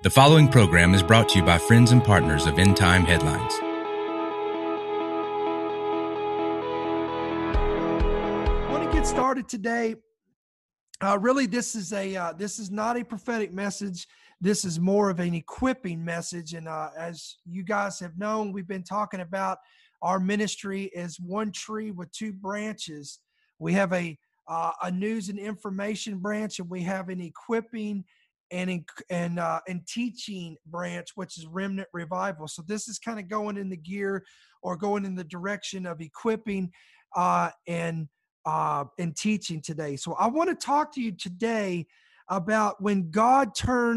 The following program is brought to you by friends and partners of End Time Headlines. I want to get started today. Really, this is not a prophetic message. This is more of an equipping message. And as you guys have known, we've been talking about our ministry as one tree with two branches. We have a news and information branch, and we have an equipping and teaching branch, which is Remnant Revival. So this is kind of going in the gear or going in the direction of equipping and teaching today. So I want to talk to you today about when God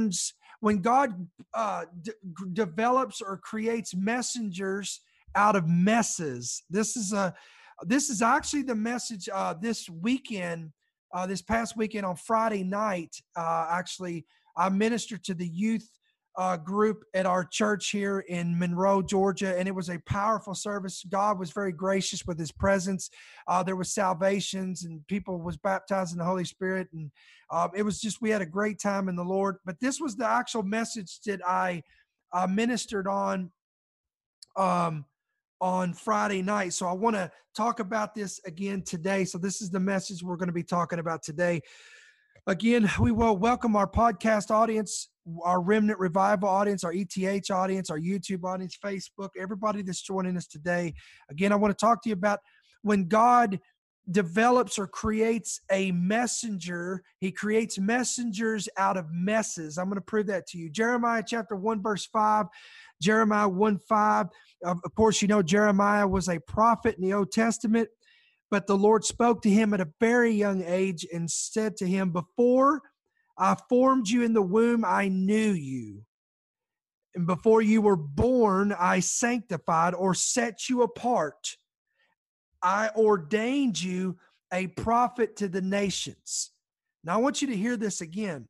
develops or creates messengers out of messes. This is actually the message this weekend. This past weekend on Friday night, actually, I ministered to the youth group at our church here in Monroe, Georgia, and it was a powerful service. God was very gracious with his presence. There was salvations and people was baptized in the Holy Spirit, and it was just, we had a great time in the Lord. But this was the actual message that I ministered on Friday night. So I want to talk about this again today. So this is the message we're going to be talking about today. Again, we will welcome our podcast audience, our Remnant Revival audience, our ETH audience, our YouTube audience, Facebook, everybody that's joining us today. Again, I want to talk to you about when God develops or creates a messenger. He creates messengers out of messes. I'm going to prove that to you. Jeremiah chapter 1, verse 5. Jeremiah 1:5. Of course, you know Jeremiah was a prophet in the Old Testament, but the Lord spoke to him at a very young age and said to him, "Before I formed you in the womb, I knew you. And before you were born, I sanctified or set you apart. I ordained you a prophet to the nations." Now, I want you to hear this again.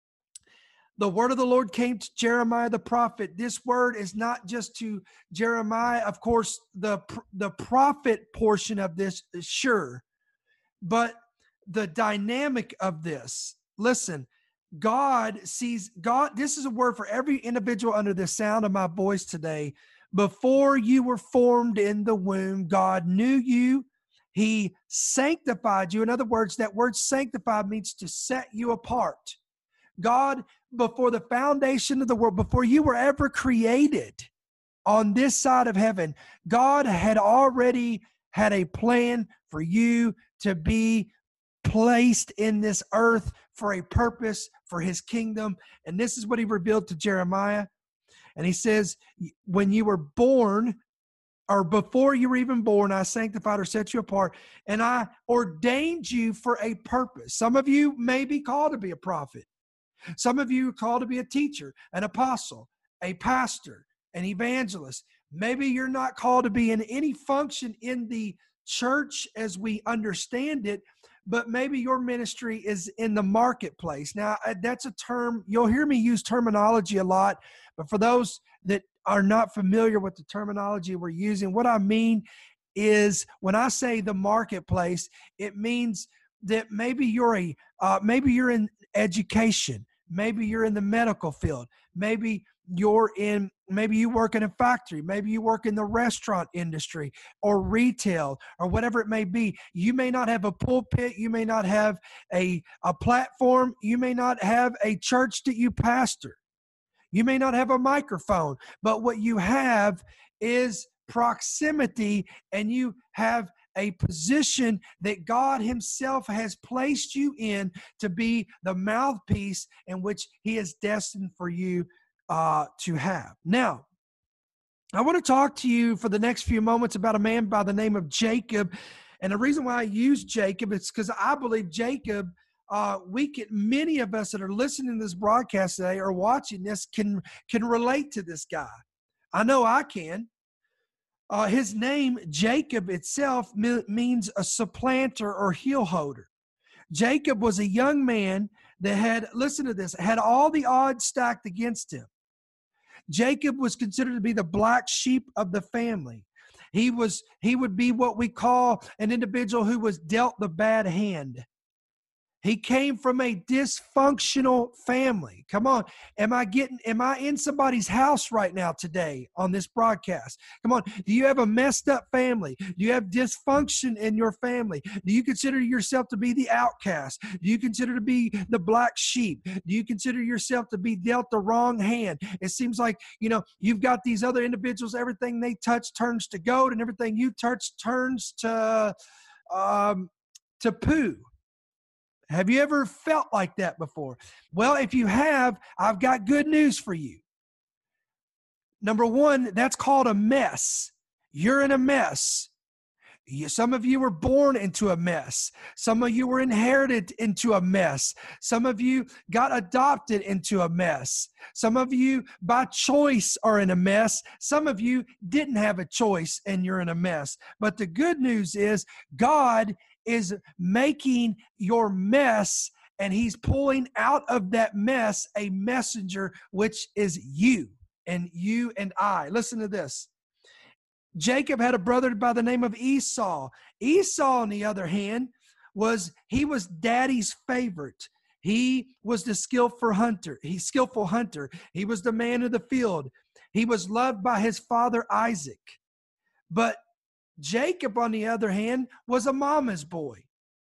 The word of the Lord came to Jeremiah the prophet. This word is not just to Jeremiah. Of course, the prophet portion of this is sure, but the dynamic of this, listen, God sees, this is a word for every individual under the sound of my voice today. Before you were formed in the womb, God knew you. He sanctified you. In other words, that word sanctified means to set you apart. God, before the foundation of the world, before you were ever created on this side of heaven, God had already had a plan for you to be placed in this earth for a purpose for his kingdom. And this is what he revealed to Jeremiah. And he says, when you were born, or before you were even born, I sanctified or set you apart, and I ordained you for a purpose. Some of you may be called to be a prophet. Some of you are called to be a teacher, an apostle, a pastor, an evangelist. Maybe you're not called to be in any function in the church as we understand it, but maybe your ministry is in the marketplace. Now, that's a term, you'll hear me use terminology a lot, but for those that are not familiar with the terminology we're using, what I mean is when I say the marketplace, it means that maybe you're in education. Maybe you're in the medical field. Maybe you work in a factory. Maybe you work in the restaurant industry or retail or whatever it may be. You may not have a pulpit. You may not have a platform. You may not have a church that you pastor. You may not have a microphone, but what you have is proximity, and you have a position that God himself has placed you in to be the mouthpiece in which he is destined for you to have. Now, I want to talk to you for the next few moments about a man by the name of Jacob. And the reason why I use Jacob is because I believe Jacob, many of us that are listening to this broadcast today or watching this can relate to this guy. I know I can. His name, Jacob itself, means a supplanter or heel holder. Jacob was a young man that had, listen to this, had all the odds stacked against him. Jacob was considered to be the black sheep of the family. He would be what we call an individual who was dealt the bad hand. He came from a dysfunctional family. Come on. Am I in somebody's house right now today on this broadcast? Come on. Do you have a messed up family? Do you have dysfunction in your family? Do you consider yourself to be the outcast? Do you consider to be the black sheep? Do you consider yourself to be dealt the wrong hand? It seems like, you've got these other individuals, everything they touch turns to gold, and everything you touch turns to poo. Have you ever felt like that before? Well, if you have, I've got good news for you. Number one, that's called a mess. You're in a mess. Some of you were born into a mess. Some of you were inherited into a mess. Some of you got adopted into a mess. Some of you by choice are in a mess. Some of you didn't have a choice and you're in a mess. But the good news is God is making your mess, and he's pulling out of that mess a messenger, which is you and I. Listen to this. Jacob had a brother by the name of Esau. Esau, on the other hand, was daddy's favorite. He was the skillful hunter. He was the man of the field. He was loved by his father Isaac. But Jacob, on the other hand, was a mama's boy.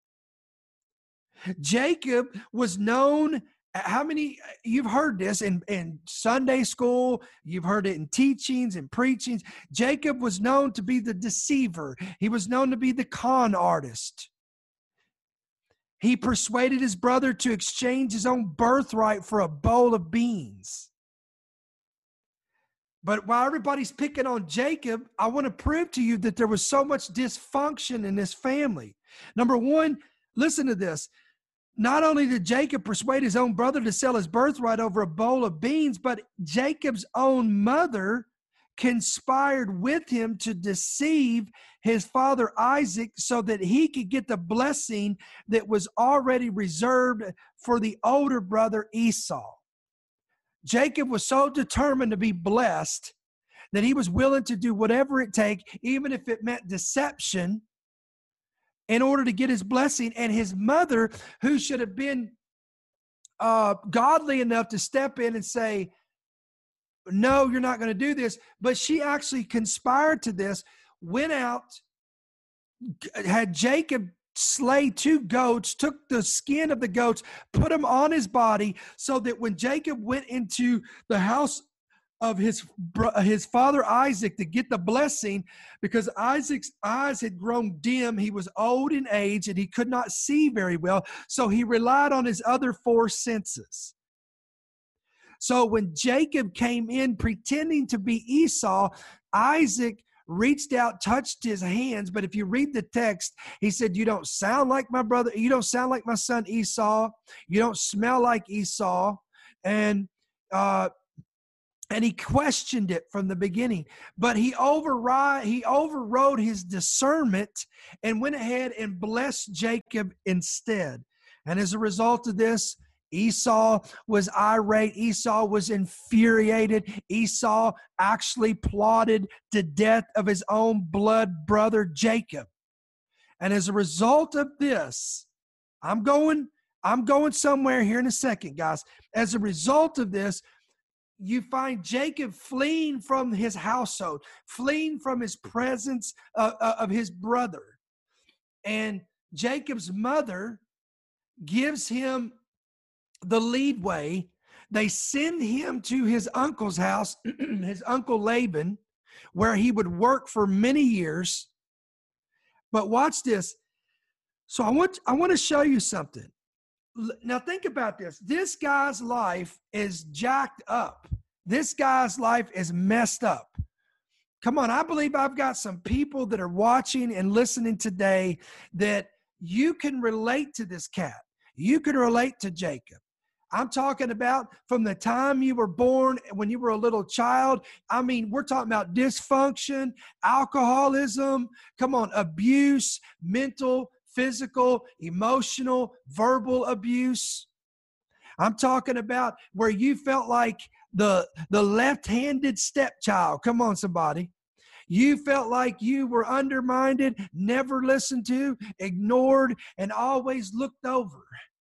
Jacob was known, you've heard this in Sunday school, you've heard it in teachings and preachings. Jacob was known to be the deceiver. He was known to be the con artist. He persuaded his brother to exchange his own birthright for a bowl of beans. But while everybody's picking on Jacob, I want to prove to you that there was so much dysfunction in this family. Number one, listen to this. Not only did Jacob persuade his own brother to sell his birthright over a bowl of beans, but Jacob's own mother conspired with him to deceive his father Isaac so that he could get the blessing that was already reserved for the older brother Esau. Jacob was so determined to be blessed that he was willing to do whatever it takes, even if it meant deception, in order to get his blessing. And his mother, who should have been godly enough to step in and say, no, you're not going to do this, but she actually conspired to this, went out, had Jacob slay 2 goats, took the skin of the goats, put them on his body, so that when Jacob went into the house of his father Isaac to get the blessing, because Isaac's eyes had grown dim, he was old in age, and he could not see very well, so he relied on his other 4 senses. So when Jacob came in pretending to be Esau, Isaac reached out, touched his hands. But if you read the text, he said, you don't sound like my brother. You don't sound like my son Esau. You don't smell like Esau. And he questioned it from the beginning. But he overrode his discernment and went ahead and blessed Jacob instead. And as a result of this, Esau was irate. Esau was infuriated. Esau actually plotted the death of his own blood brother Jacob. And as a result of this, I'm going somewhere here in a second, guys. As a result of this, you find Jacob fleeing from his household, fleeing from his presence of his brother. And Jacob's mother gives him the leadway. They send him to his uncle's house, his uncle Laban, where he would work for many years. But watch this. So I want to show you something. Now think about this. This guy's life is jacked up. This guy's life is messed up. Come on, I believe I've got some people that are watching and listening today that you can relate to this cat. You can relate to Jacob. I'm talking about from the time you were born, when you were a little child. I mean, we're talking about dysfunction, alcoholism, come on, abuse, mental, physical, emotional, verbal abuse. I'm talking about where you felt like the left-handed stepchild. Come on, somebody. You felt like you were undermined, never listened to, ignored, and always looked over.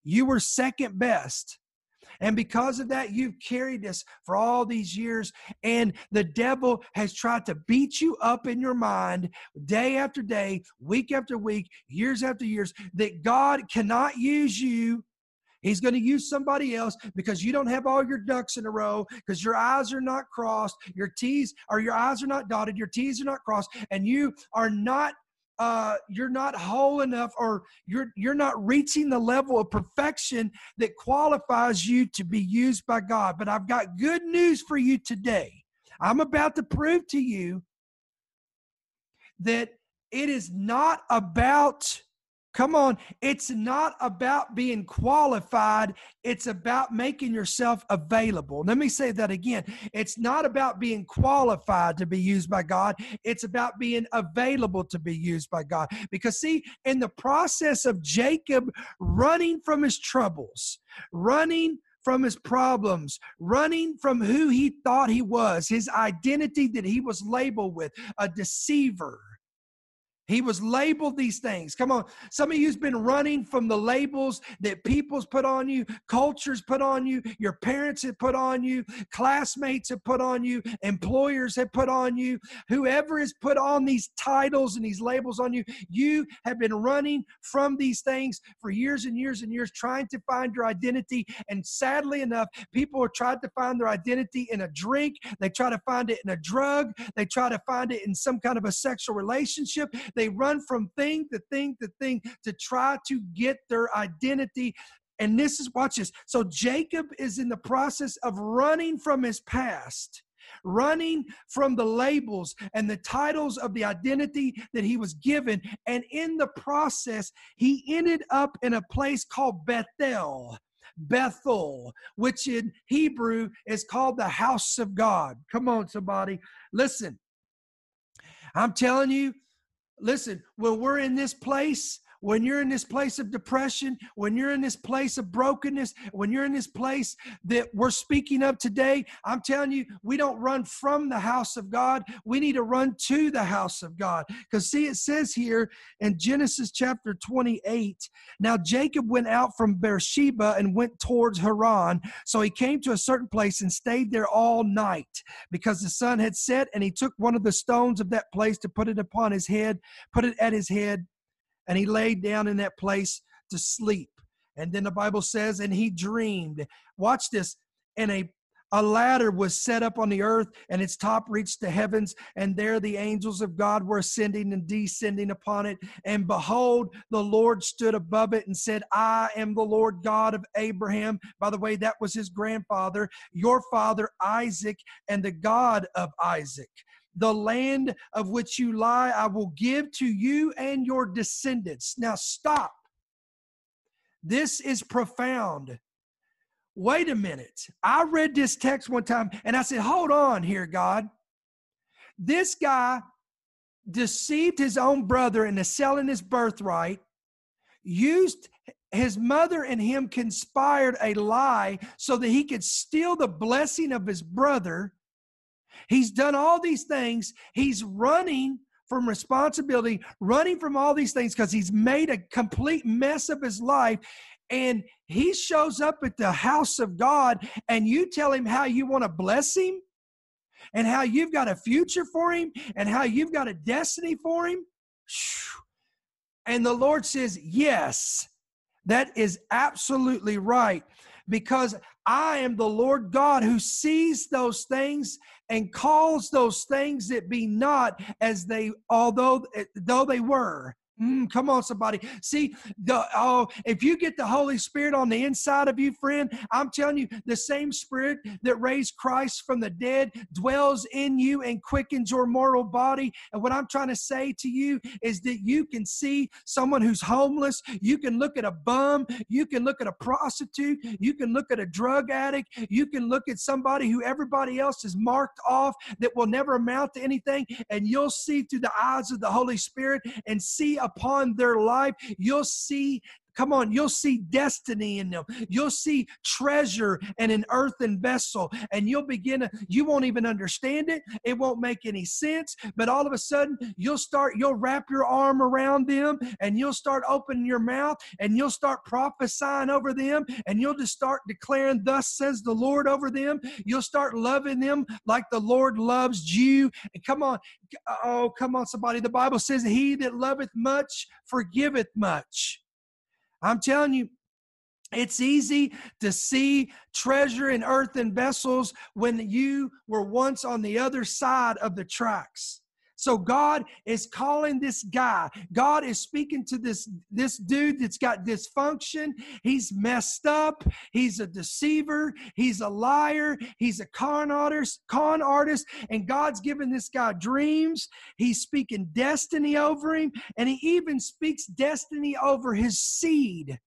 You were second best. And because of that, you've carried this for all these years. And the devil has tried to beat you up in your mind day after day, week after week, years after years, that God cannot use you. He's going to use somebody else because you don't have all your ducks in a row, because your I's are not crossed, your T's or your I's are not dotted, your T's are not crossed, and you are not you're not whole enough, or you're not reaching the level of perfection that qualifies you to be used by God. But I've got good news for you today. I'm about to prove to you that it is not about, come on, it's not about being qualified. It's about making yourself available. Let me say that again. It's not about being qualified to be used by God. It's about being available to be used by God. Because see, in the process of Jacob running from his troubles, running from his problems, running from who he thought he was, his identity that he was labeled with, a deceiver. He was labeled these things. Come on. Some of you's been running from the labels that people's put on you, cultures put on you, your parents have put on you, classmates have put on you, employers have put on you, whoever has put on these titles and these labels on you. You have been running from these things for years and years and years, trying to find your identity. And sadly enough, people have tried to find their identity in a drink. They try to find it in a drug. They try to find it in some kind of a sexual relationship. They run from thing to thing to thing to try to get their identity. And this is, watch this. So Jacob is in the process of running from his past, running from the labels and the titles of the identity that he was given. And in the process, he ended up in a place called Bethel, which in Hebrew is called the house of God. Come on, somebody. Listen, I'm telling you, listen, when we're in this place, when you're in this place of depression, when you're in this place of brokenness, when you're in this place that we're speaking of today, I'm telling you, we don't run from the house of God. We need to run to the house of God. Because see, it says here in Genesis chapter 28, now Jacob went out from Beersheba and went towards Haran. So he came to a certain place and stayed there all night because the sun had set, and he took one of the stones of that place to put it upon his head, put it at his head, and he laid down in that place to sleep. And then the Bible says, and he dreamed. Watch this. And a ladder was set up on the earth, and its top reached the heavens. And there the angels of God were ascending and descending upon it. And behold, the Lord stood above it and said, I am the Lord God of Abraham. By the way, that was his grandfather, your father Isaac, and the God of Isaac. The land of which you lie, I will give to you and your descendants. Now stop. This is profound. Wait a minute. I read this text one time and I said, hold on here, God. This guy deceived his own brother into selling his birthright, used his mother and him conspired a lie so that he could steal the blessing of his brother. He's done all these things. He's running from responsibility, running from all these things because he's made a complete mess of his life. And he shows up at the house of God, and you tell him how you want to bless him and how you've got a future for him and how you've got a destiny for him. And the Lord says, yes, that is absolutely right, because I am the Lord God who sees those things and calls those things that be not as they, though they were. Come on, somebody. See, if you get the Holy Spirit on the inside of you, friend, I'm telling you, the same Spirit that raised Christ from the dead dwells in you and quickens your mortal body. And what I'm trying to say to you is that you can see someone who's homeless. You can look at a bum. You can look at a prostitute. You can look at a drug addict. You can look at somebody who everybody else has marked off that will never amount to anything. And you'll see through the eyes of the Holy Spirit and see upon their life. You'll see, come on, you'll see destiny in them. You'll see treasure in an earthen vessel, and you won't even understand it. It won't make any sense, but all of a sudden you'll wrap your arm around them, and you'll start opening your mouth, and you'll start prophesying over them, and you'll just start declaring, thus says the Lord, over them. You'll start loving them like the Lord loves you. And come on, somebody. The Bible says, he that loveth much forgiveth much. I'm telling you, it's easy to see treasure in earthen vessels when you were once on the other side of the tracks. So God is calling this guy. God is speaking to this dude that's got dysfunction. He's messed up. He's a deceiver. He's a liar. He's a con artist. And God's giving this guy dreams. He's speaking destiny over him. And he even speaks destiny over his seed.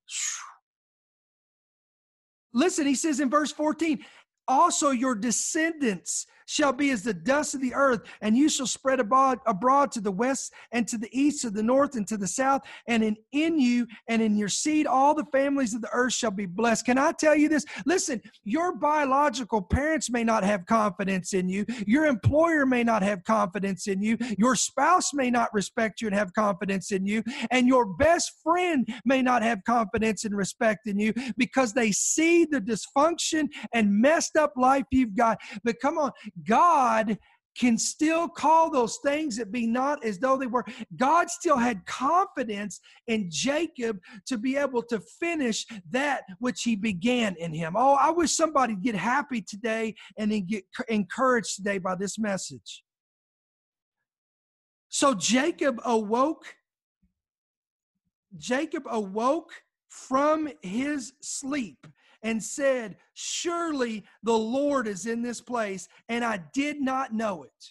Listen, he says in verse 14, also your descendants shall be as the dust of the earth, and you shall spread abroad to the west and to the east, to the north and to the south, and in you and in your seed all the families of the earth shall be blessed. Can I tell you this? Listen, your biological parents may not have confidence in you. Your employer may not have confidence in you. Your spouse may not respect you and have confidence in you. And your best friend may not have confidence and respect in you because they see the dysfunction and messed up life you've got. But come on, God can still call those things that be not as though they were. God still had confidence in Jacob to be able to finish that which he began in him. Oh, I wish somebody would get happy today and then get encouraged today by this message. So Jacob awoke from his sleep and said, surely the Lord is in this place, and I did not know it.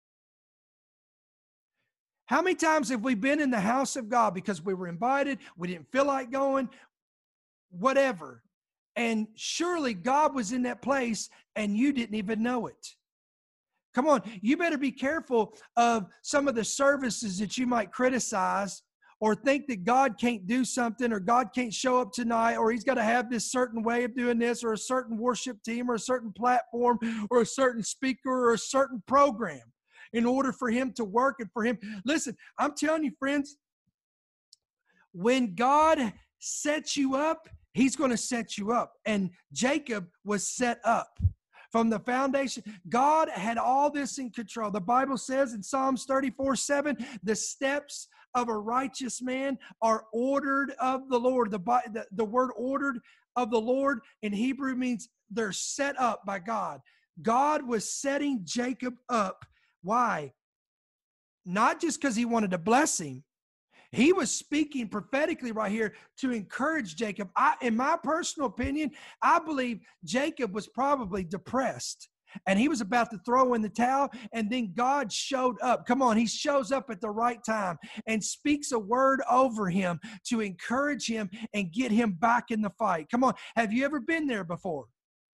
How many times have we been in the house of God because we were invited, we didn't feel like going, whatever, and surely God was in that place and you didn't even know it? Come on, you better be careful of some of the services that you might criticize or think that God can't do something, or God can't show up tonight, or he's got to have this certain way of doing this, or a certain worship team, or a certain platform, or a certain speaker, or a certain program in order for him to work and for him. Listen, I'm telling you, friends, when God sets you up, he's going to set you up. And Jacob was set up. From the foundation, God had all this in control. The Bible says in Psalms 34:7, the steps of a righteous man are ordered of the Lord. The word ordered of the Lord in Hebrew means they're set up by God. God was setting Jacob up. Why? Not just because he wanted to bless him. He was speaking prophetically right here to encourage Jacob. In my personal opinion, I believe Jacob was probably depressed and he was about to throw in the towel, and then God showed up. Come on, he shows up at the right time and speaks a word over him to encourage him and get him back in the fight. Come on, have you ever been there before?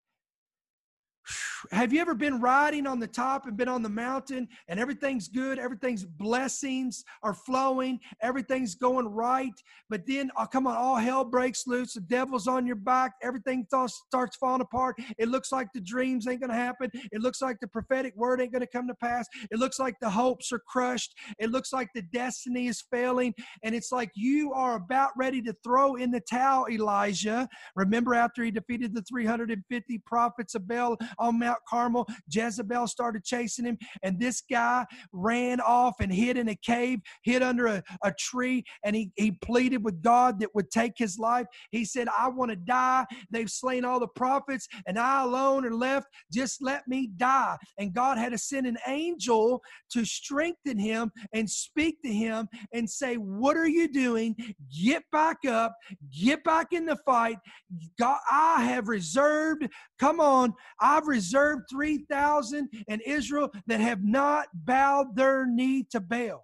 Have you ever been riding on the top and been on the mountain and everything's good, everything's blessings are flowing, everything's going right, but then, come on, all hell breaks loose, the devil's on your back, everything starts falling apart. It looks like the dreams ain't going to happen. It looks like the prophetic word ain't going to come to pass. It looks like the hopes are crushed. It looks like the destiny is failing, and it's like you are about ready to throw in the towel, Elijah. Remember after he defeated the 350 prophets of Baal on Mount Carmel, Jezebel started chasing him, and this guy ran off and hid in a cave, hid under a tree, and he pleaded with God that would take his life. He said, I want to die. They've slain all the prophets, and I alone are left. Just let me die. And God had to send an angel to strengthen him and speak to him and say, what are you doing? Get back up. Get back in the fight. God, I have reserved, come on, I've reserved 3,000 in Israel that have not bowed their knee to Baal.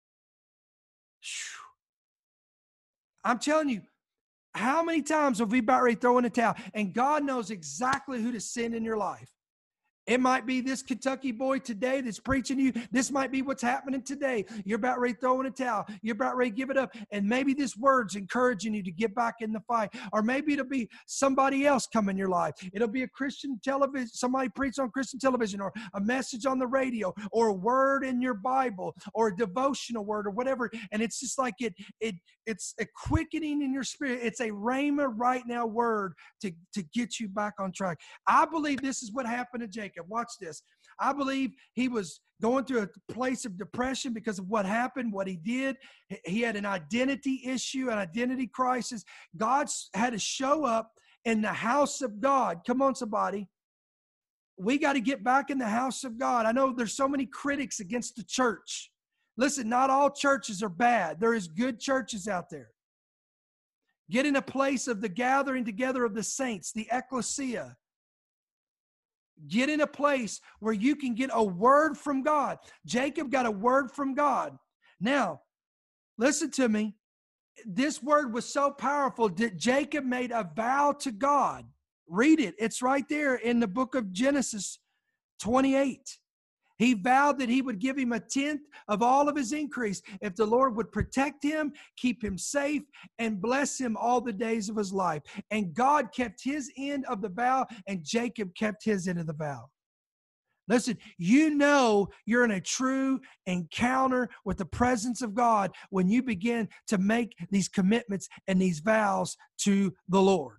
I'm telling you, how many times have we about ready to throw in a towel? And God knows exactly who to send in your life. It might be this Kentucky boy today that's preaching to you. This might be what's happening today. You're about ready to throw in a towel. You're about ready to give it up. And maybe this word's encouraging you to get back in the fight. Or maybe it'll be somebody else come in your life. It'll be a Christian television, somebody preach on Christian television, or a message on the radio, or a word in your Bible, or a devotional word, or whatever. And it's just like it's a quickening in your spirit. It's a rhema right now word to get you back on track. I believe this is what happened to Jacob. Watch this. I believe he was going through a place of depression because of what happened, what he did. He had an identity issue, an identity crisis. God had to show up in the house of God. Come on, somebody. We got to get back in the house of God. I know there's so many critics against the church. Listen, not all churches are bad. There is good churches out there. Get in a place of the gathering together of the saints, the ecclesia. Get in a place where you can get a word from God. Jacob got a word from God. Now, listen to me. This word was so powerful that Jacob made a vow to God. Read it. It's right there in the book of Genesis 28. He vowed that he would give him 1/10 of all of his increase if the Lord would protect him, keep him safe, and bless him all the days of his life. And God kept his end of the vow, and Jacob kept his end of the vow. Listen, you know you're in a true encounter with the presence of God when you begin to make these commitments and these vows to the Lord.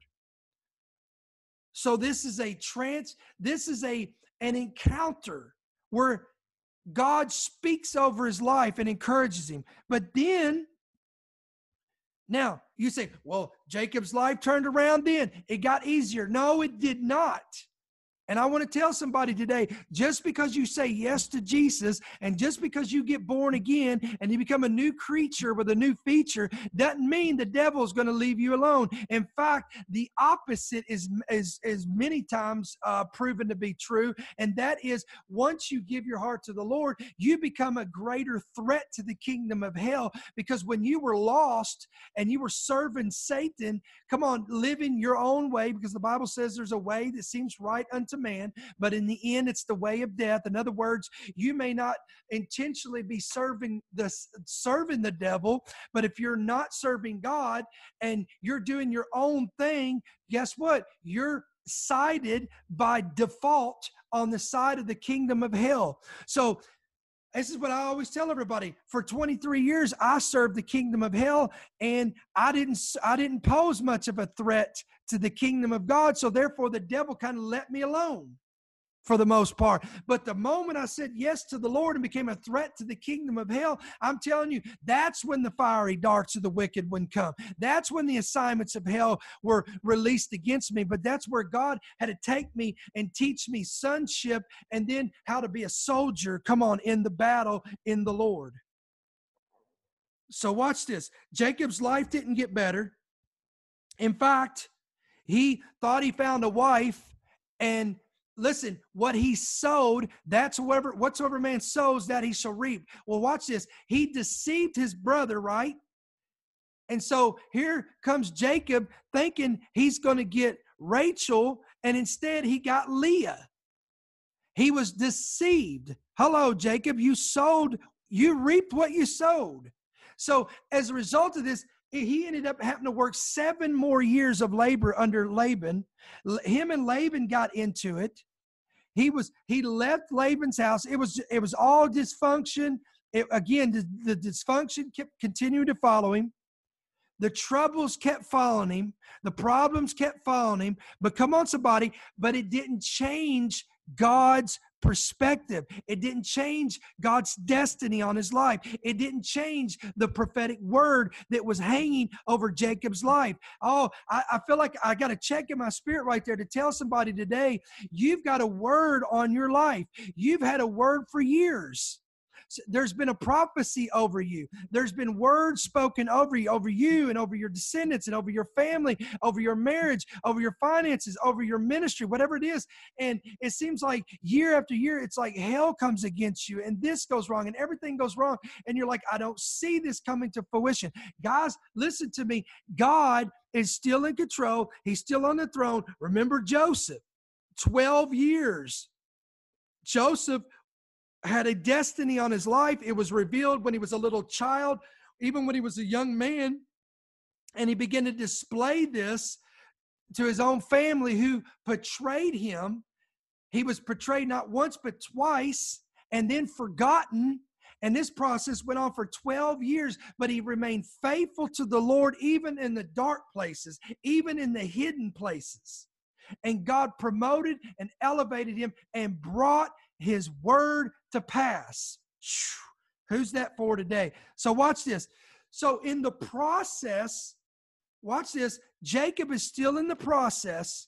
So this is an encounter where God speaks over his life and encourages him. But then, now you say, well, Jacob's life turned around then. It got easier. No, it did not. And I want to tell somebody today, just because you say yes to Jesus and just because you get born again and you become a new creature with a new feature, doesn't mean the devil is going to leave you alone. In fact, the opposite is many times proven to be true. And that is, once you give your heart to the Lord, you become a greater threat to the kingdom of hell, because when you were lost and you were serving Satan, come on, living your own way, because the Bible says there's a way that seems right unto man, but in the end it's the way of death. In other words, you may not intentionally be serving the devil, but if you're not serving God and you're doing your own thing, guess what? You're sided by default on the side of the kingdom of hell. So this is what I always tell everybody. For 23 years, I served the kingdom of hell, and I didn't pose much of a threat to the kingdom of God. So therefore, the devil kind of let me alone for the most part. But the moment I said yes to the Lord and became a threat to the kingdom of hell, I'm telling you, that's when the fiery darts of the wicked one come. That's when the assignments of hell were released against me. But that's where God had to take me and teach me sonship, and then how to be a soldier, come on, in the battle in the Lord. So watch this. Jacob's life didn't get better. In fact, he thought he found a wife, and listen, what he sowed, that's whatsoever man sows, that he shall reap. Well, watch this. He deceived his brother, right? And so here comes Jacob thinking he's going to get Rachel, and instead he got Leah. He was deceived. Hello, Jacob. You reaped what you sowed. So as a result of this, he ended up having to work 7 more years of labor under Laban. Him and Laban got into it. He left Laban's house. It was all dysfunction. The dysfunction kept continuing to follow him. The troubles kept following him. The problems kept following him. But come on, somebody, but it didn't change God's perspective. It didn't change God's destiny on his life. It didn't change the prophetic word that was hanging over Jacob's life. Oh, I feel like I got a check in my spirit right there to tell somebody today, you've got a word on your life. You've had a word for years. There's been a prophecy over you. There's been words spoken over you and over your descendants and over your family, over your marriage, over your finances, over your ministry, whatever it is. And it seems like year after year, it's like hell comes against you and this goes wrong and everything goes wrong. And you're like, I don't see this coming to fruition. Guys, listen to me. God is still in control. He's still on the throne. Remember Joseph, 12 years. Joseph had a destiny on his life. It was revealed when he was a little child, even when he was a young man. And he began to display this to his own family who betrayed him. He was betrayed not once, but twice, and then forgotten. And this process went on for 12 years, but he remained faithful to the Lord, even in the dark places, even in the hidden places. And God promoted and elevated him and brought his word to pass. Who's that for today? So watch this. So in the process, watch this, Jacob is still in the process.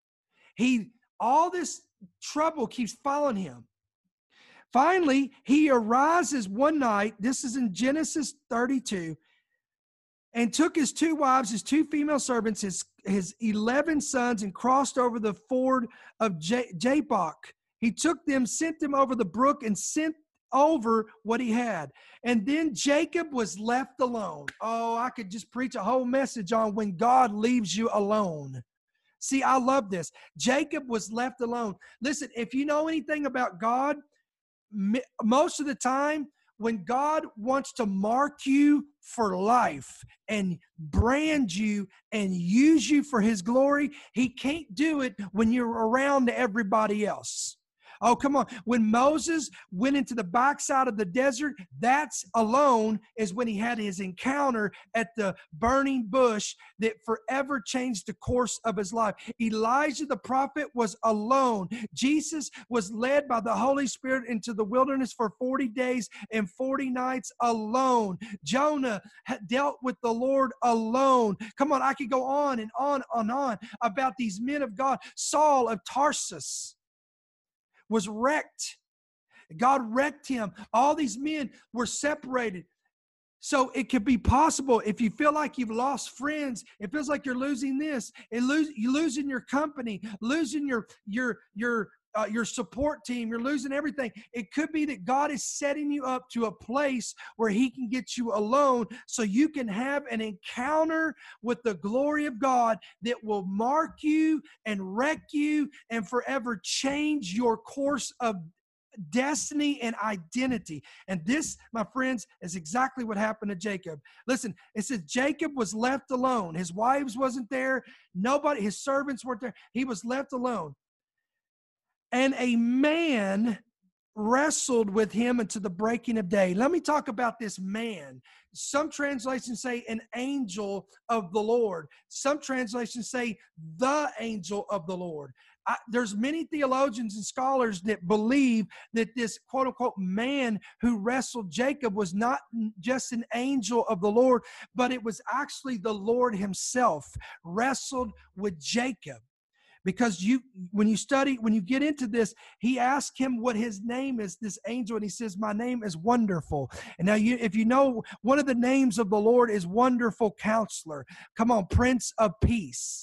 All this trouble keeps following him. Finally, he arises one night, this is in Genesis 32, and took his 2 wives, his 2 female servants, his 11 sons, and crossed over the ford of Jabbok. He took them, sent them over the brook, and sent over what he had. And then Jacob was left alone. Oh, I could just preach a whole message on when God leaves you alone. See, I love this. Jacob was left alone. Listen, if you know anything about God, most of the time, when God wants to mark you for life and brand you and use you for his glory, he can't do it when you're around everybody else. Oh, come on. When Moses went into the backside of the desert, that's alone is when he had his encounter at the burning bush that forever changed the course of his life. Elijah the prophet was alone. Jesus was led by the Holy Spirit into the wilderness for 40 days and 40 nights alone. Jonah dealt with the Lord alone. Come on, I could go on and on and on about these men of God. Saul of Tarsus was wrecked. God wrecked him. All these men were separated. So it could be possible if you feel like you've lost friends, it feels like you're losing this, you're losing your company, losing your support team, you're losing everything. It could be that God is setting you up to a place where he can get you alone so you can have an encounter with the glory of God that will mark you and wreck you and forever change your course of destiny and identity. And this, my friends, is exactly what happened to Jacob. Listen, it says Jacob was left alone. His wives wasn't there. Nobody, his servants weren't there. He was left alone. And a man wrestled with him until the breaking of day. Let me talk about this man. Some translations say an angel of the Lord. Some translations say the angel of the Lord. There's many theologians and scholars that believe that this quote-unquote man who wrestled Jacob was not just an angel of the Lord, but it was actually the Lord himself wrestled with Jacob. Because when you get into this, he asked him what his name is, this angel, and he says, my name is Wonderful. And now if you know, one of the names of the Lord is Wonderful Counselor. Come on, Prince of Peace.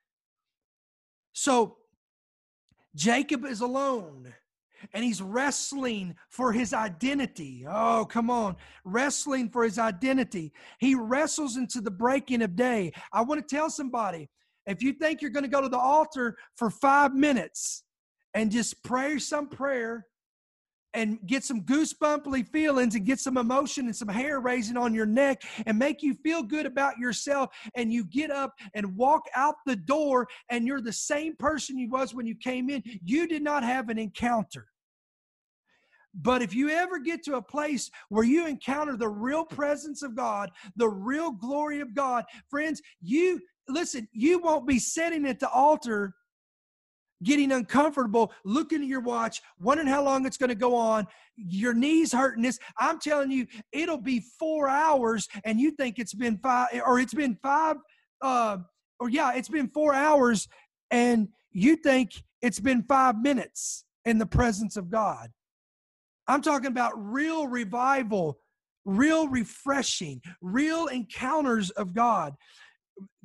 So Jacob is alone, and he's wrestling for his identity. Oh, come on. Wrestling for his identity. He wrestles into the breaking of day. I want to tell somebody, if you think you're going to go to the altar for 5 minutes and just pray some prayer and get some goosebumpy feelings and get some emotion and some hair raising on your neck and make you feel good about yourself, and you get up and walk out the door and you're the same person you was when you came in, you did not have an encounter. But if you ever get to a place where you encounter the real presence of God, the real glory of God, friends, you won't be sitting at the altar getting uncomfortable, looking at your watch, wondering how long it's going to go on, your knees hurting this. I'm telling you, it'll be 4 hours and you think it's been 5, or it's been 5, it's been 4 hours and you think it's been 5 minutes in the presence of God. I'm talking about real revival, real refreshing, real encounters of God.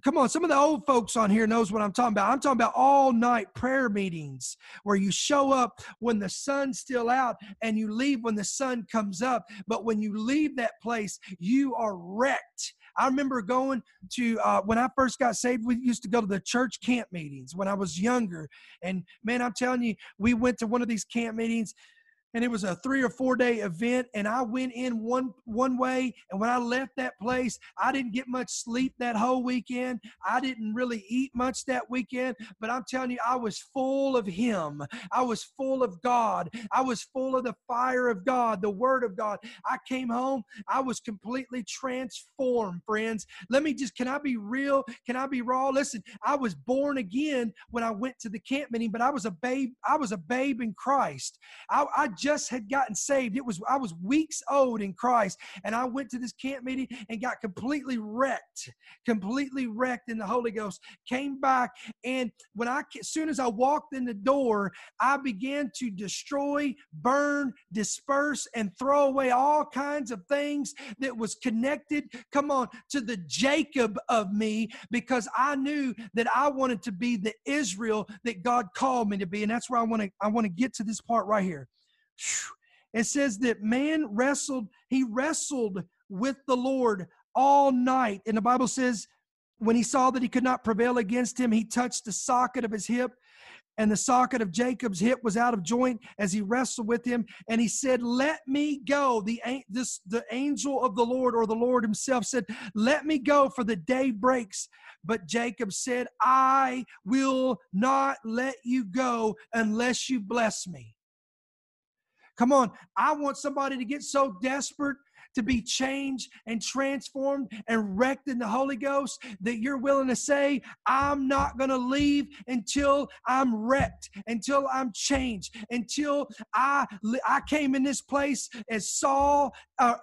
come on, some of the old folks on here knows what I'm talking about. I'm talking about all night prayer meetings where you show up when the sun's still out and you leave when the sun comes up. But when you leave that place, you are wrecked. I remember going to, when I first got saved, we used to go to the church camp meetings when I was younger. And man, I'm telling you, we went to one of these camp meetings, and it was a 3 or 4 day event, and I went in one way, and when I left that place, I didn't get much sleep that whole weekend. I didn't really eat much that weekend, but I'm telling you, I was full of Him. I was full of God. I was full of the fire of God, the Word of God. I came home, I was completely transformed, friends. Can I be real? Can I be raw? Listen, I was born again when I went to the camp meeting, but I was a babe in Christ. I just had gotten saved. I was weeks old in Christ, and I went to this camp meeting and got completely wrecked in the Holy Ghost. Came back, and as soon as I walked in the door, I began to destroy, burn, disperse, and throw away all kinds of things that was connected, to the Jacob of me, because I knew that I wanted to be the Israel that God called me to be. And that's where I want to get to this part right here. It says that he wrestled with the Lord all night. And the Bible says, when he saw that he could not prevail against him, he touched the socket of his hip, and the socket of Jacob's hip was out of joint as he wrestled with him. And he said, "Let me go." The angel of the Lord, or the Lord himself, said, "Let me go, for the day breaks." But Jacob said, "I will not let you go unless you bless me." Come on, I want somebody to get so desperate to be changed and transformed and wrecked in the Holy Ghost that you're willing to say, "I'm not going to leave until I'm wrecked, until I'm changed, until I came in this place as Saul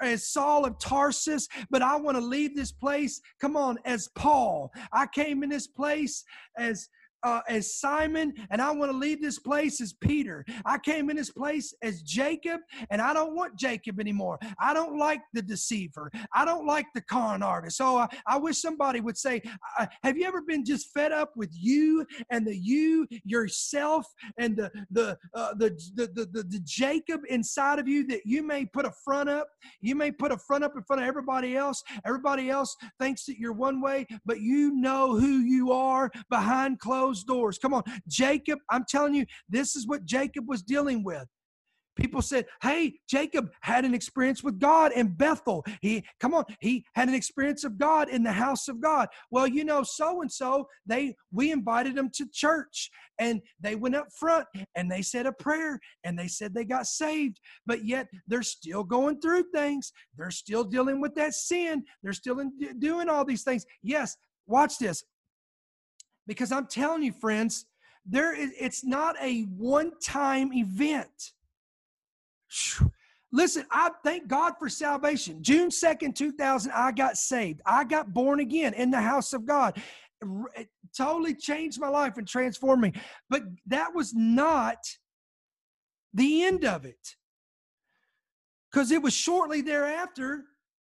of Tarsus, but I want to leave this place, as Paul. I came in this place as Simon, and I want to leave this place as Peter. I came in this place as Jacob, and I don't want Jacob anymore. I don't like the deceiver. I don't like the con artist." So I wish somebody would say, have you ever been just fed up with you and yourself and the Jacob inside of you, that you may put a front up? You may put a front up in front of everybody else. Everybody else thinks that you're one way, but you know who you are behind closed doors. Come on, Jacob, I'm telling you, this is what Jacob was dealing with. People said, "Hey, Jacob had an experience with God in Bethel. He had an experience of God in the house of God." Well, so-and-so, we invited them to church, and they went up front and they said a prayer and they said they got saved, but yet they're still going through things. They're still dealing with that sin. They're still doing all these things. Yes, watch this. Because I'm telling you, friends, it's not a one-time event. Listen, I thank God for salvation. June 2nd, 2000, I got saved. I got born again in the house of God. It totally changed my life and transformed me. But that was not the end of it. Because it was shortly thereafter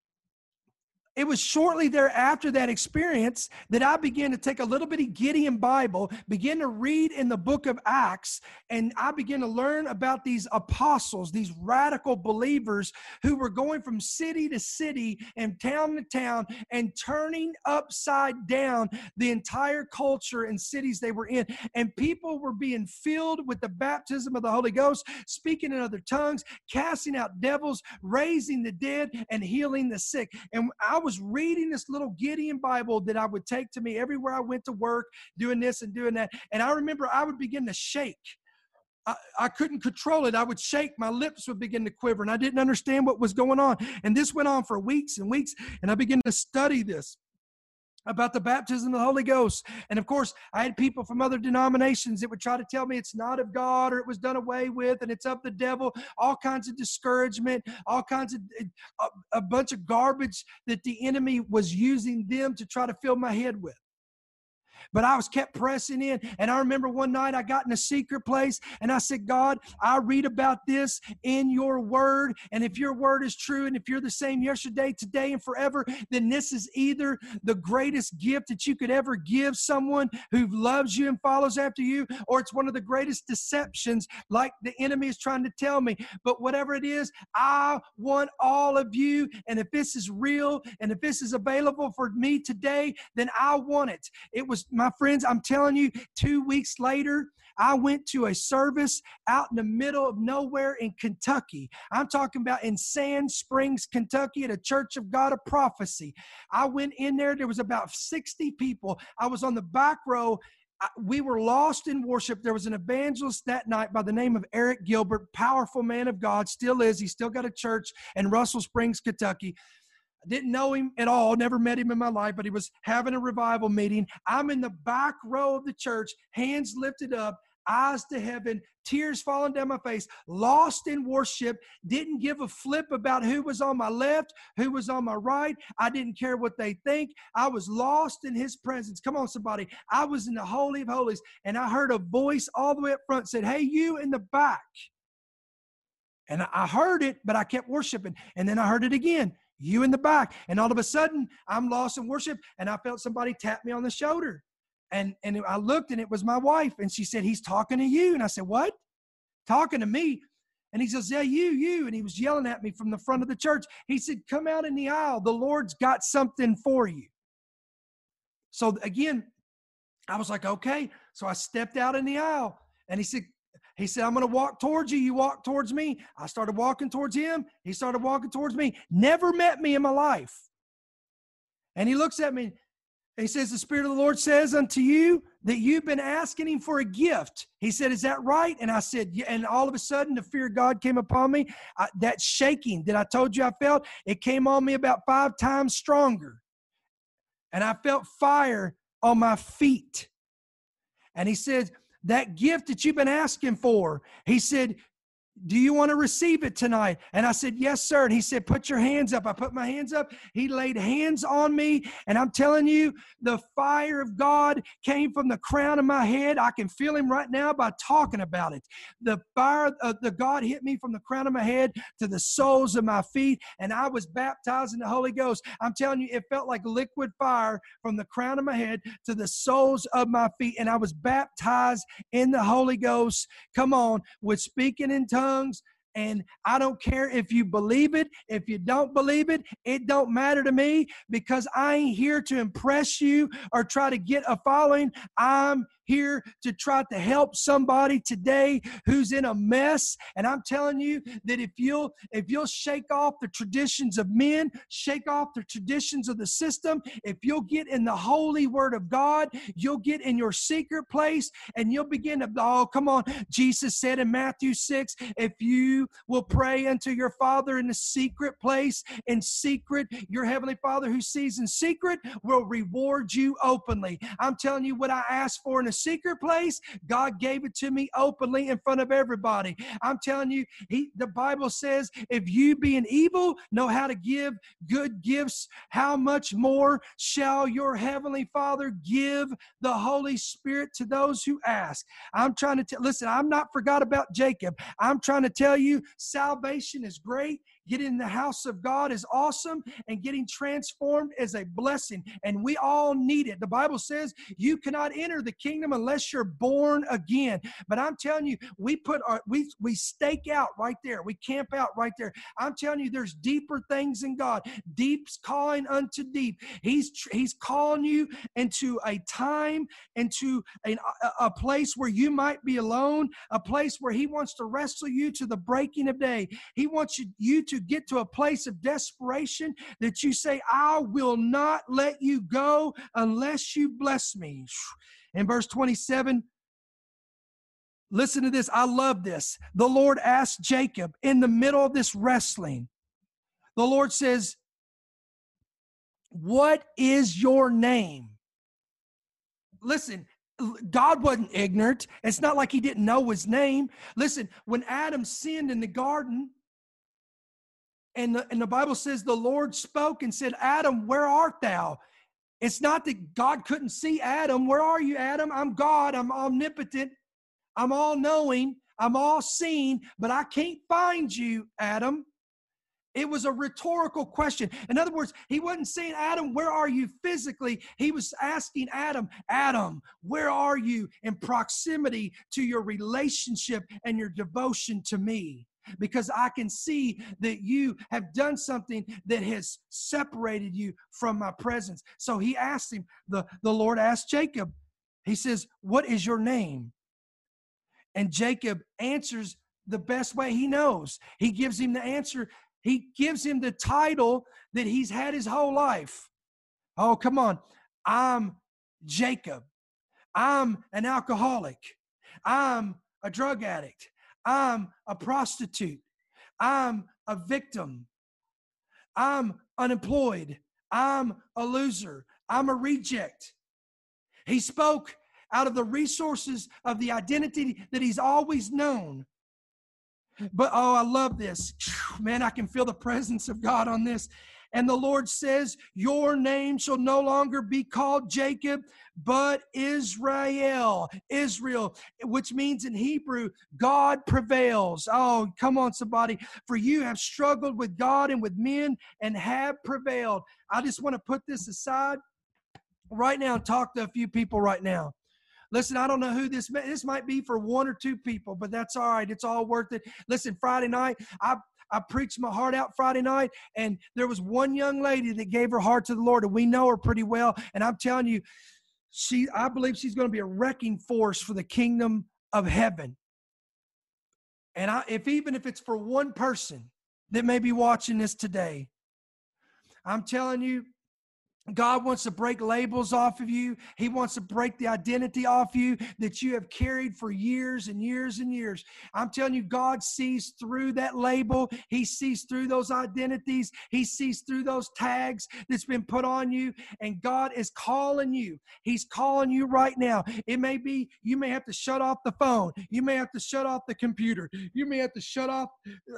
that experience that I began to take a little bitty Gideon Bible, begin to read in the book of Acts, and I began to learn about these apostles, these radical believers who were going from city to city and town to town and turning upside down the entire culture and cities they were in. And people were being filled with the baptism of the Holy Ghost, speaking in other tongues, casting out devils, raising the dead, and healing the sick. And I was reading this little Gideon Bible that I would take to me everywhere I went to work, doing this and doing that. And I remember I would begin to shake. I couldn't control it. I would shake. My lips would begin to quiver, and I didn't understand what was going on. And this went on for weeks and weeks, and I began to study this about the baptism of the Holy Ghost. And of course, I had people from other denominations that would try to tell me it's not of God, or it was done away with, and it's of the devil, all kinds of discouragement, all kinds of a bunch of garbage that the enemy was using them to try to fill my head with. but I was kept pressing in. And I remember one night I got in a secret place and I said, God, I read about this in your word. And if your word is true, and if you're the same yesterday, today, and forever, then this is either the greatest gift that you could ever give someone who loves you and follows after you, or it's one of the greatest deceptions like the enemy is trying to tell me. But whatever it is, I want all of you. And if this is real and if this is available for me today, then I want it. It was, my friends, I'm telling you, 2 weeks later, I went to a service out in the middle of nowhere in Kentucky. I'm talking about in Sand Springs, Kentucky, at a Church of God of Prophecy. I went in there. There was about 60 people. I was on the back row. We were lost in worship. There was an evangelist that night by the name of Eric Gilbert, powerful man of God, still is. He's still got a church in Russell Springs, Kentucky. I didn't know him at all, never met him in my life, but he was having a revival meeting. I'm in the back row of the church, hands lifted up, eyes to heaven, tears falling down my face, lost in worship, didn't give a flip about who was on my left, who was on my right. I didn't care what they think. I was lost in his presence. Come on, somebody. I was in the Holy of Holies, and I heard a voice all the way up front said, hey, you in the back. And I heard it, but I kept worshiping. And then I heard it again, you in the back. And all of a sudden, I'm lost in worship, and I felt somebody tap me on the shoulder. And I looked, and it was my wife, and she said, he's talking to you. And I said, what? Talking to me? And he says, yeah, you. And he was yelling at me from the front of the church. He said, come out in the aisle. The Lord's got something for you. So again, I was like, okay. So I stepped out in the aisle, and he said, I'm going to walk towards you. You walk towards me. I started walking towards him. He started walking towards me. Never met me in my life. And he looks at me. He says, the Spirit of the Lord says unto you that you've been asking him for a gift. He said, is that right? And I said, yeah. And all of a sudden, the fear of God came upon me. That shaking that I told you I felt, it came on me about 5 times stronger. And I felt fire on my feet. And he said, that gift that you've been asking for, he said, do you want to receive it tonight? And I said, yes, sir. And he said, put your hands up. I put my hands up. He laid hands on me. And I'm telling you, the fire of God came from the crown of my head. I can feel him right now by talking about it. The fire of the God hit me from the crown of my head to the soles of my feet. And I was baptized in the Holy Ghost. I'm telling you, it felt like liquid fire from the crown of my head to the soles of my feet. And I was baptized in the Holy Ghost. Come on, with speaking in tongues. And I don't care if you believe it, if you don't believe it, it don't matter to me, because I ain't here to impress you or try to get a following. I'm here to try to help somebody today who's in a mess. And I'm telling you that if you'll shake off the traditions of men, shake off the traditions of the system, if you'll get in the holy word of God, you'll get in your secret place and you'll begin to, oh, come on. Jesus said in Matthew 6, if you will pray unto your Father in the secret place, in secret, your heavenly Father who sees in secret will reward you openly. I'm telling you, what I asked for in a secret place, God gave it to me openly in front of everybody. I'm telling you, the Bible says, if you being evil know how to give good gifts, how much more shall your heavenly Father give the Holy Spirit to those who ask? I'm trying to listen, I'm not forgot about Jacob. I'm trying to tell you, salvation is great. Getting in the house of God is awesome, and getting transformed is a blessing, and we all need it. The Bible says you cannot enter the kingdom unless you're born again. But I'm telling you, we stake out right there. We camp out right there. I'm telling you, there's deeper things in God. Deep's calling unto deep. He's calling you into a time, into a place where you might be alone, a place where he wants to wrestle you to the breaking of day. He wants you to get to a place of desperation that you say, I will not let you go unless you bless me. In verse 27, listen to this. I love this. The Lord asked Jacob in the middle of this wrestling. The Lord says, what is your name? Listen, God wasn't ignorant. It's not like he didn't know his name. Listen, when Adam sinned in the garden, and the Bible says the Lord spoke and said, Adam, where art thou? It's not that God couldn't see Adam. Where are you, Adam? I'm God. I'm omnipotent. I'm all-knowing. I'm all-seeing, but I can't find you, Adam. It was a rhetorical question. In other words, he wasn't saying, Adam, where are you physically? He was asking Adam, Adam, where are you in proximity to your relationship and your devotion to me? Because I can see that you have done something that has separated you from my presence. So he asked him, the Lord asked Jacob, he says, what is your name? And Jacob answers the best way he knows. He gives him the answer. He gives him the title that he's had his whole life. Oh, come on. I'm Jacob. I'm an alcoholic. I'm a drug addict. I'm a prostitute. I'm a victim. I'm unemployed. I'm a loser. I'm a reject. He spoke out of the resources of the identity that he's always known. But, oh, I love this. Man, I can feel the presence of God on this. And the Lord says, your name shall no longer be called Jacob, but Israel. Israel, which means in Hebrew, God prevails. Oh, come on, somebody. For you have struggled with God and with men and have prevailed. I just want to put this aside right now and talk to a few people right now. Listen, I don't know who this might be for one or two people, but that's all right. It's all worth it. Listen, Friday night, I preached my heart out Friday night, and there was one young lady that gave her heart to the Lord, and we know her pretty well. And I'm telling you, I believe she's going to be a wrecking force for the kingdom of heaven. And even if it's for one person that may be watching this today, I'm telling you, God wants to break labels off of you. He wants to break the identity off you that you have carried for years and years and years. I'm telling you, God sees through that label. He sees through those identities. He sees through those tags that's been put on you. And God is calling you. He's calling you right now. It may be, you may have to shut off the phone. You may have to shut off the computer. You may have to shut off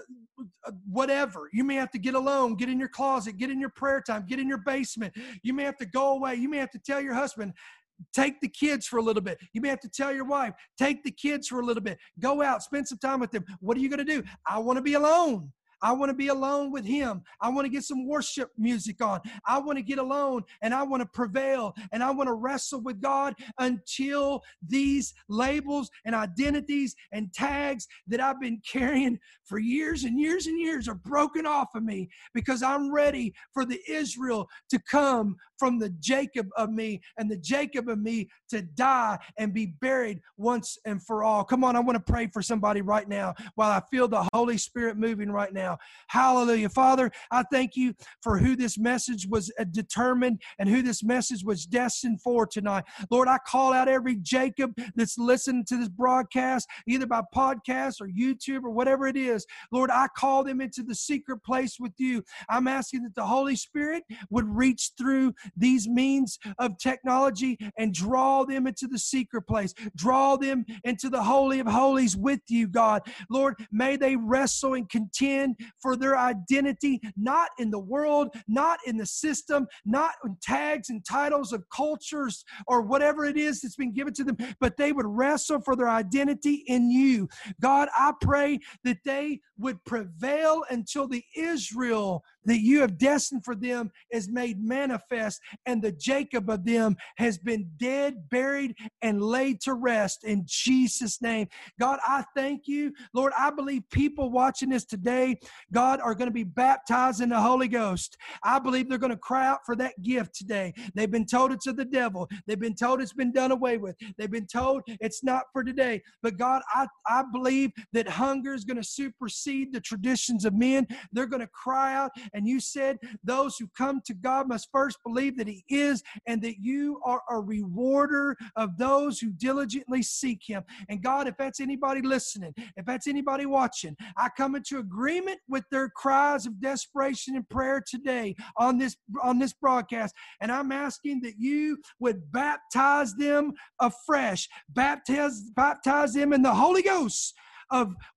whatever. You may have to get alone, get in your closet, get in your prayer time, get in your basement. You may have to go away. You may have to tell your husband, take the kids for a little bit. You may have to tell your wife, take the kids for a little bit. Go out, spend some time with them. What are you going to do? I want to be alone. I want to be alone with him. I want to get some worship music on. I want to get alone, and I want to prevail, and I want to wrestle with God until these labels and identities and tags that I've been carrying for years and years and years are broken off of me, because I'm ready for the Israel to come from the Jacob of me, and the Jacob of me to die and be buried once and for all. Come on, I want to pray for somebody right now while I feel the Holy Spirit moving right now. Hallelujah. Father, I thank you for who this message was determined and who this message was destined for tonight. Lord, I call out every Jacob that's listening to this broadcast, either by podcast or YouTube or whatever it is. Lord, I call them into the secret place with you. I'm asking that the Holy Spirit would reach through these means of technology and draw them into the secret place. Draw them into the Holy of Holies with you, God. Lord, may they wrestle and contend for their identity, not in the world, not in the system, not in tags and titles of cultures or whatever it is that's been given to them, but they would wrestle for their identity in you. God, I pray that they would prevail until the Israel that you have destined for them is made manifest, and the Jacob of them has been dead, buried, and laid to rest in Jesus' name. God, I thank you. Lord, I believe people watching this today, God, are going to be baptized in the Holy Ghost. I believe they're going to cry out for that gift today. They've been told it's of the devil. They've been told it's been done away with. They've been told it's not for today. But God, I believe that hunger is going to supersede the traditions of men. They're going to cry out. And you said those who come to God must first believe that he is, and that you are a rewarder of those who diligently seek him. And God, if that's anybody listening, if that's anybody watching, I come into agreement with their cries of desperation and prayer today on this broadcast. And I'm asking that you would baptize them afresh, baptize them in the Holy Ghost, with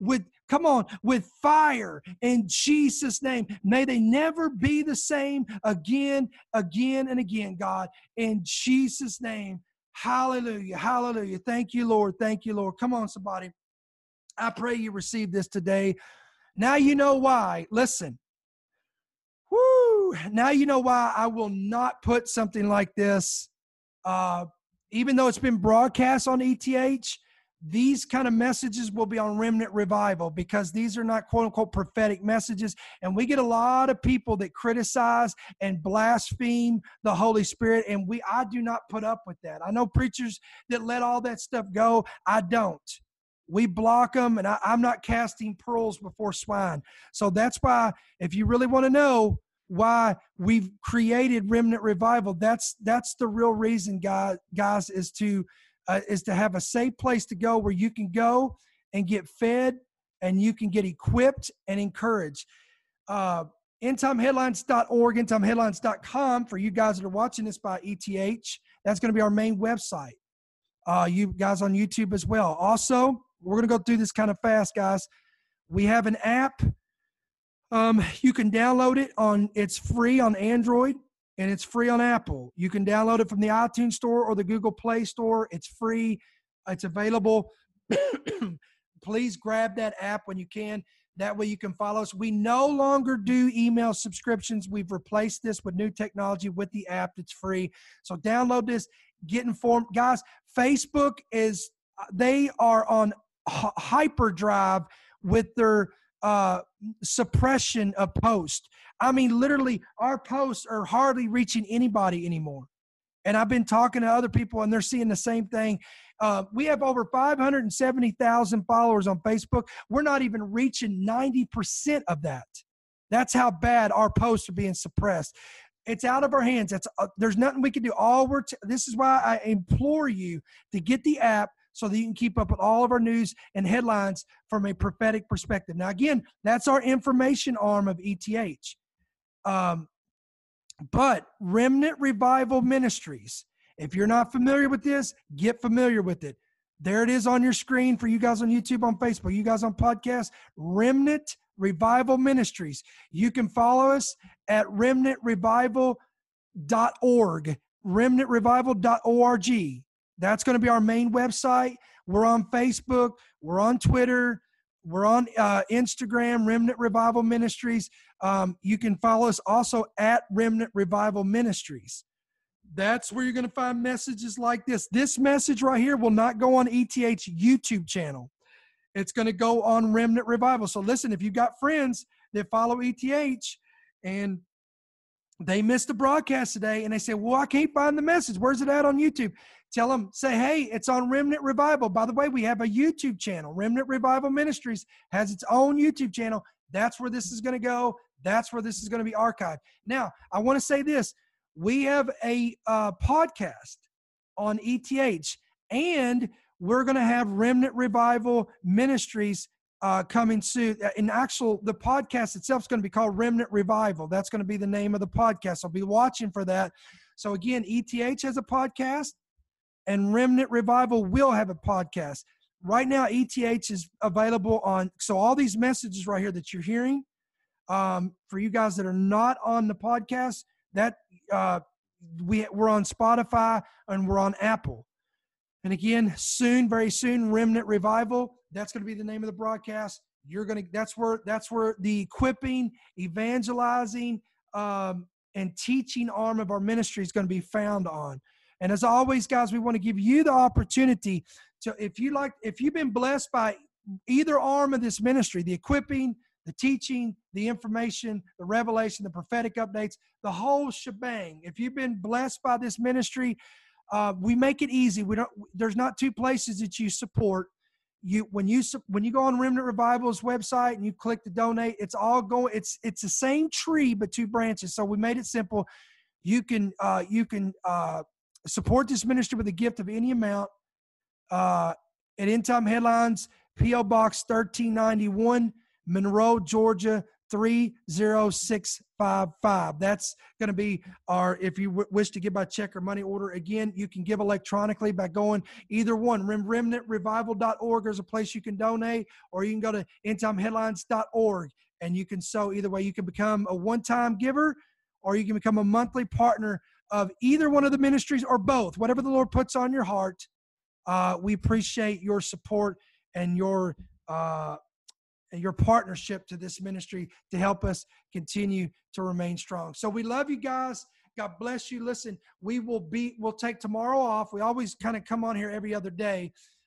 Come on, with fire in Jesus' name. May they never be the same again, and again, God, in Jesus' name. Hallelujah, hallelujah. Thank you, Lord. Thank you, Lord. Come on, somebody. I pray you receive this today. Now you know why. Listen. Woo! Now you know why I will not put something like this, even though it's been broadcast on ETH. These kind of messages will be on Remnant Revival because these are not quote unquote prophetic messages. And we get a lot of people that criticize and blaspheme the Holy Spirit. And I do not put up with that. I know preachers that let all that stuff go. I don't. We block them, and I'm not casting pearls before swine. So that's why, if you really want to know why we've created Remnant Revival, that's the real reason, guys, is to have a safe place to go where you can go and get fed and you can get equipped and encouraged. EndTimeHeadlines.org, EndTimeHeadlines.com for you guys that are watching this by ETH. That's going to be our main website. You guys on YouTube as well. Also, we're going to go through this kind of fast, guys. We have an app. You can download it it's free on Android and it's free on Apple. You can download it from the iTunes Store or the Google Play Store. It's free. It's available. Please grab that app when you can. That way you can follow us. We no longer do email subscriptions. We've replaced this with new technology with the app that's free. So download this, get informed. Guys, Facebook they are on hyperdrive with their suppression of posts. I mean, literally, our posts are hardly reaching anybody anymore. And I've been talking to other people, and they're seeing the same thing. We have over 570,000 followers on Facebook. We're not even reaching 90% of that. That's how bad our posts are being suppressed. It's out of our hands. There's nothing we can do. This is why I implore you to get the app so that you can keep up with all of our news and headlines from a prophetic perspective. Now, again, that's our information arm of ETH. But Remnant Revival Ministries, if you're not familiar with this, get familiar with it. There it is on your screen for you guys on YouTube, on Facebook, you guys on podcast, Remnant Revival Ministries. You can follow us at remnantrevival.org, remnantrevival.org. That's going to be our main website. We're on Facebook. We're on Twitter. We're on Instagram, Remnant Revival Ministries. You can follow us also at Remnant Revival Ministries. That's where you're going to find messages like this. This message right here will not go on ETH's YouTube channel. It's going to go on Remnant Revival. So listen, if you've got friends that follow ETH and they missed the broadcast today and they say, well, I can't find the message. Where's it at on YouTube? Tell them, say, hey, it's on Remnant Revival. By the way, we have a YouTube channel. Remnant Revival Ministries has its own YouTube channel. That's where this is going to go. That's where this is going to be archived. Now, I want to say this. We have a podcast on ETH, and we're going to have Remnant Revival Ministries coming soon. The podcast itself is going to be called Remnant Revival. That's going to be the name of the podcast. I'll be watching for that. So again, ETH has a podcast, and Remnant Revival will have a podcast. Right now, ETH is available so all these messages right here that you're hearing, for you guys that are not on the podcast, that we're on Spotify and we're on Apple. And again, very soon, Remnant Revival, that's going to be the name of the broadcast. That's where the equipping, evangelizing, and teaching arm of our ministry is going to be found on. And as always, guys, we want to give you the opportunity to, if you've been blessed by either arm of this ministry, the equipping, the teaching, the information, the revelation, the prophetic updates, the whole shebang. If you've been blessed by this ministry, we make it easy. There's not two places that you support. When you go on Remnant Revival's website and you click to donate, it's the same tree but two branches. So we made it simple. You can support this ministry with a gift of any amount. At End Time Headlines, P.O. Box 1391, Monroe, Georgia 3065. That's going to be our, if you wish to give by check or money order, again, you can give electronically by going either one. remnantrevival.org is a place you can donate, or you can go to endtimeheadlines.org and you can sow either way. You can become a one-time giver, or you can become a monthly partner of either one of the ministries or both, whatever the Lord puts on your heart. We appreciate your support and your partnership to this ministry to help us continue to remain strong. So we love you guys. God bless you. Listen, we'll take tomorrow off. We always kind of come on here every other day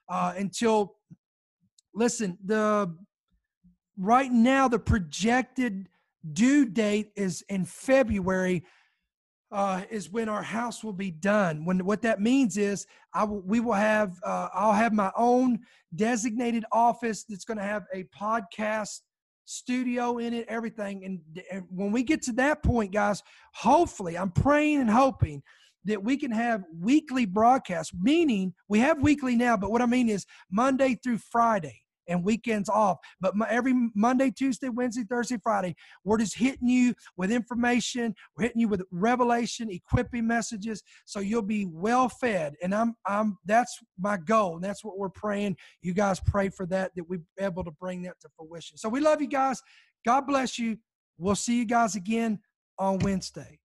right now the projected due date is in February. Is when our house will be done. What that means is I'll have my own designated office that's going to have a podcast studio in it, everything. And when we get to that point, guys, hopefully, I'm praying and hoping that we can have weekly broadcasts, meaning we have weekly now, but what I mean is Monday through Friday and weekends off. But every Monday, Tuesday, Wednesday, Thursday, Friday, we're just hitting you with information. We're hitting you with revelation, equipping messages, so you'll be well fed. And that's my goal. And that's what we're praying. You guys pray for that we're able to bring that to fruition. So we love you guys. God bless you. We'll see you guys again on Wednesday.